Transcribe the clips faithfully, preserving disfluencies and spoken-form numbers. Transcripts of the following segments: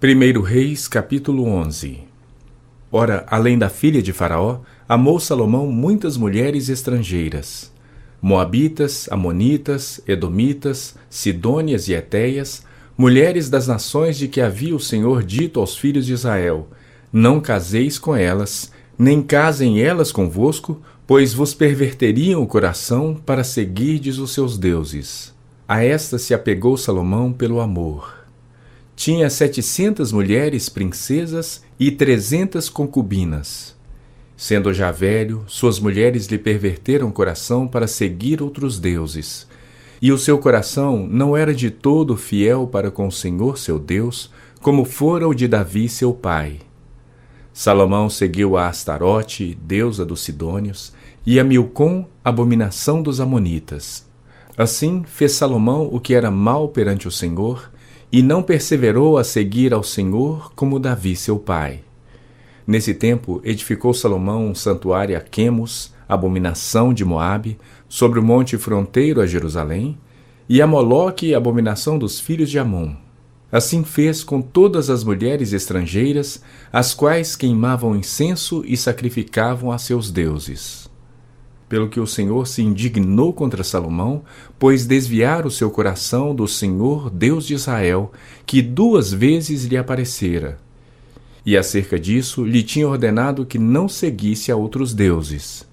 primeiro Reis, capítulo onze. Ora, além da filha de Faraó, amou Salomão muitas mulheres estrangeiras, moabitas, amonitas, edomitas, sidônias e etéias, mulheres das nações de que havia o Senhor dito aos filhos de Israel: não caseis com elas, nem casem elas convosco, pois vos perverteriam o coração para seguirdes os seus deuses. A esta se apegou Salomão pelo amor. Tinha setecentas mulheres princesas e trezentas concubinas. Sendo já velho, suas mulheres lhe perverteram o coração para seguir outros deuses. E o seu coração não era de todo fiel para com o Senhor seu Deus, como fora o de Davi seu pai. Salomão seguiu a Astarote, deusa dos sidônios, e a Milcom, abominação dos amonitas. Assim fez Salomão o que era mal perante o Senhor, e não perseverou a seguir ao Senhor como Davi seu pai. Nesse tempo edificou Salomão um santuário a Quemos, abominação de Moabe, sobre o monte fronteiro a Jerusalém, e a Moloque, abominação dos filhos de Amon. Assim fez com todas as mulheres estrangeiras, as quais queimavam incenso e sacrificavam a seus deuses. Pelo que o Senhor se indignou contra Salomão, pois desviara o seu coração do Senhor, Deus de Israel, que duas vezes lhe aparecera. E acerca disso lhe tinha ordenado que não seguisse a outros deuses.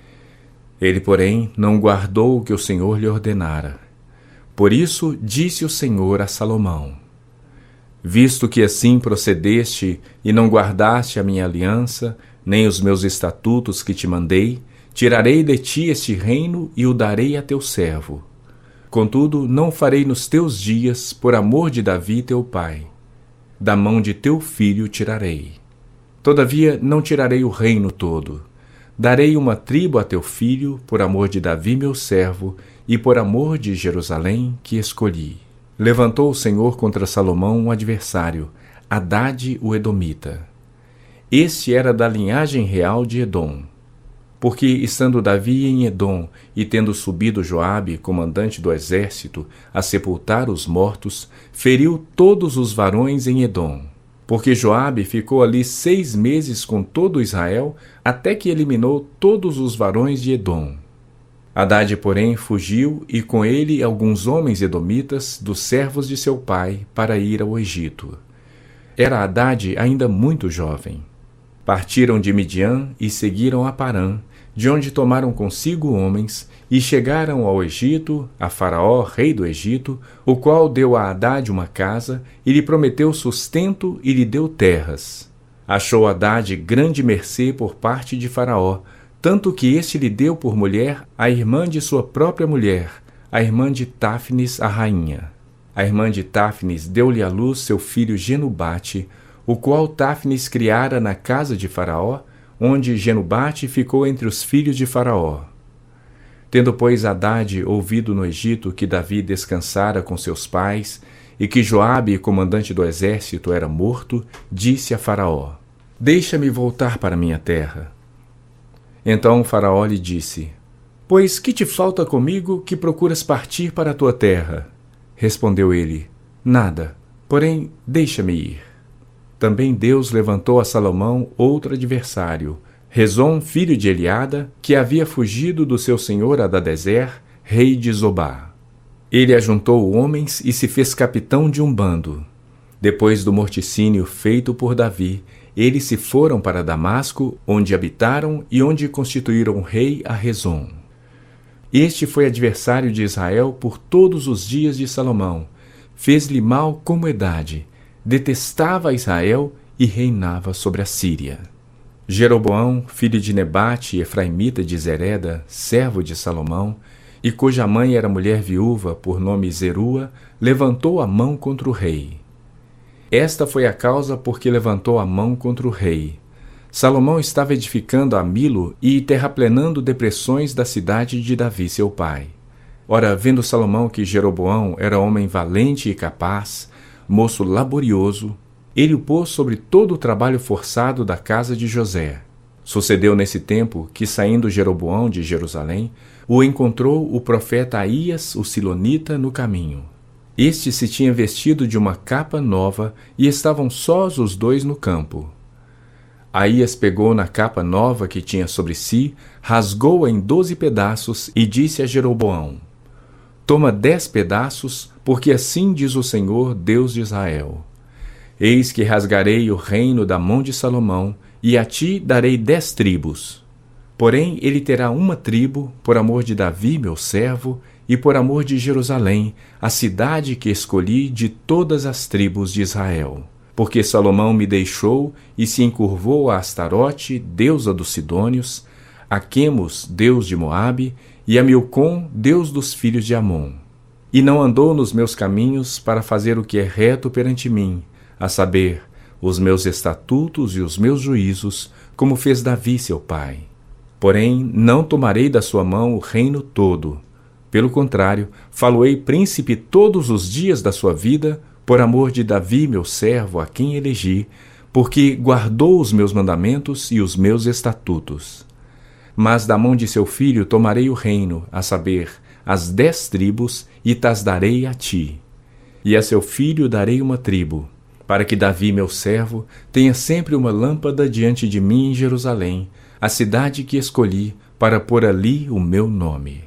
Ele, porém, não guardou o que o Senhor lhe ordenara. Por isso disse o Senhor a Salomão: visto que assim procedeste e não guardaste a minha aliança, nem os meus estatutos que te mandei, tirarei de ti este reino e o darei a teu servo. Contudo, não farei nos teus dias, por amor de Davi teu pai. Da mão de teu filho tirarei. Todavia, não tirarei o reino todo. Darei uma tribo a teu filho, por amor de Davi meu servo, e por amor de Jerusalém que escolhi. Levantou o Senhor contra Salomão um adversário, Hadade o Edomita. Este era da linhagem real de Edom. Porque, estando Davi em Edom, e tendo subido Joabe, comandante do exército, a sepultar os mortos, feriu todos os varões em Edom. Porque Joabe ficou ali seis meses com todo Israel, até que eliminou todos os varões de Edom. Hadade, porém, fugiu, e com ele alguns homens edomitas, dos servos de seu pai, para ir ao Egito. Era Hadade ainda muito jovem. Partiram de Midian e seguiram a Parã, de onde tomaram consigo homens, e chegaram ao Egito, a Faraó, rei do Egito, o qual deu a Hadade uma casa, e lhe prometeu sustento e lhe deu terras. Achou Hadade grande mercê por parte de Faraó, tanto que este lhe deu por mulher a irmã de sua própria mulher, a irmã de Táfnis, a rainha. A irmã de Táfnis deu-lhe à luz seu filho Genubate, o qual Táfnis criara na casa de Faraó, onde Genubate ficou entre os filhos de Faraó. Tendo, pois, Hadade ouvido no Egito que Davi descansara com seus pais, e que Joabe, comandante do exército, era morto, disse a Faraó: deixa-me voltar para minha terra. Então Faraó lhe disse: pois que te falta comigo que procuras partir para a tua terra? Respondeu ele: nada, porém deixa-me ir. Também Deus levantou a Salomão outro adversário, Rezon, filho de Eliada, que havia fugido do seu senhor Hadadezer, rei de Zobá. Ele ajuntou homens e se fez capitão de um bando. Depois do morticínio feito por Davi, eles se foram para Damasco, onde habitaram e onde constituíram rei a Rezon. Este foi adversário de Israel por todos os dias de Salomão, fez-lhe mal como idade, detestava Israel e reinava sobre a Síria. Jeroboão, filho de Nebate, efraimita de Zereda, servo de Salomão, e cuja mãe era mulher viúva por nome Zerua, levantou a mão contra o rei. Esta foi a causa por que levantou a mão contra o rei. Salomão estava edificando a Milo e terraplenando depressões da cidade de Davi seu pai. Ora, vendo Salomão que Jeroboão era homem valente e capaz, moço laborioso, ele o pôs sobre todo o trabalho forçado da casa de José. Sucedeu nesse tempo que, saindo Jeroboão de Jerusalém, o encontrou o profeta Aías, o silonita, no caminho. Este se tinha vestido de uma capa nova e estavam sós os dois no campo. Aías pegou na capa nova que tinha sobre si, rasgou-a em doze pedaços e disse a Jeroboão: Toma dez pedaços, porque assim diz o Senhor, Deus de Israel: Eis que rasgarei o reino da mão de Salomão, e a ti darei dez tribos. Porém ele terá uma tribo, por amor de Davi, meu servo, e por amor de Jerusalém, a cidade que escolhi de todas as tribos de Israel. Porque Salomão me deixou e se encurvou a Astarote, deusa dos Sidônios, a Quemos, deus de Moabe, e a Milcom, deus dos filhos de Amon. E não andou nos meus caminhos para fazer o que é reto perante mim, a saber, os meus estatutos e os meus juízos, como fez Davi seu pai. Porém, não tomarei da sua mão o reino todo. Pelo contrário, faloei príncipe todos os dias da sua vida, por amor de Davi, meu servo, a quem elegi, porque guardou os meus mandamentos e os meus estatutos. Mas da mão de seu filho tomarei o reino, a saber, as dez tribos, e tas darei a ti. E a seu filho darei uma tribo, para que Davi, meu servo, tenha sempre uma lâmpada diante de mim em Jerusalém, a cidade que escolhi, para pôr ali o meu nome.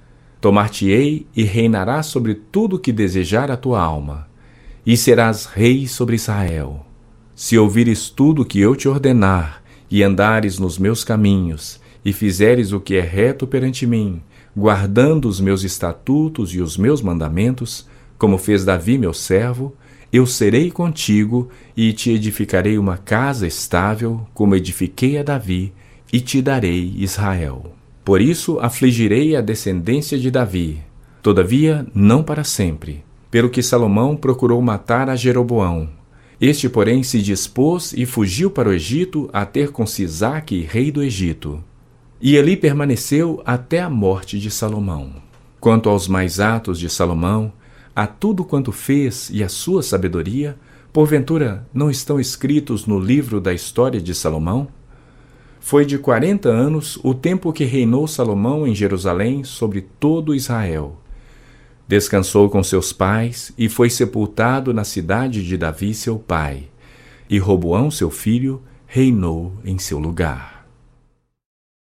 Tomar-te-ei e reinarás sobre tudo o que desejar a tua alma, e serás rei sobre Israel. Se ouvires tudo o que eu te ordenar, e andares nos meus caminhos, e fizeres o que é reto perante mim, guardando os meus estatutos e os meus mandamentos, como fez Davi meu servo, eu serei contigo e te edificarei uma casa estável, como edifiquei a Davi, e te darei Israel. Por isso afligirei a descendência de Davi, todavia não para sempre, pelo que Salomão procurou matar a Jeroboão. Este, porém, se dispôs e fugiu para o Egito a ter com Sisaque, rei do Egito. E ali permaneceu até a morte de Salomão. Quanto aos mais atos de Salomão, a tudo quanto fez e a sua sabedoria, porventura não estão escritos no livro da história de Salomão? Foi de quarenta anos o tempo que reinou Salomão em Jerusalém sobre todo Israel. Descansou com seus pais e foi sepultado na cidade de Davi seu pai. E Roboão seu filho reinou em seu lugar.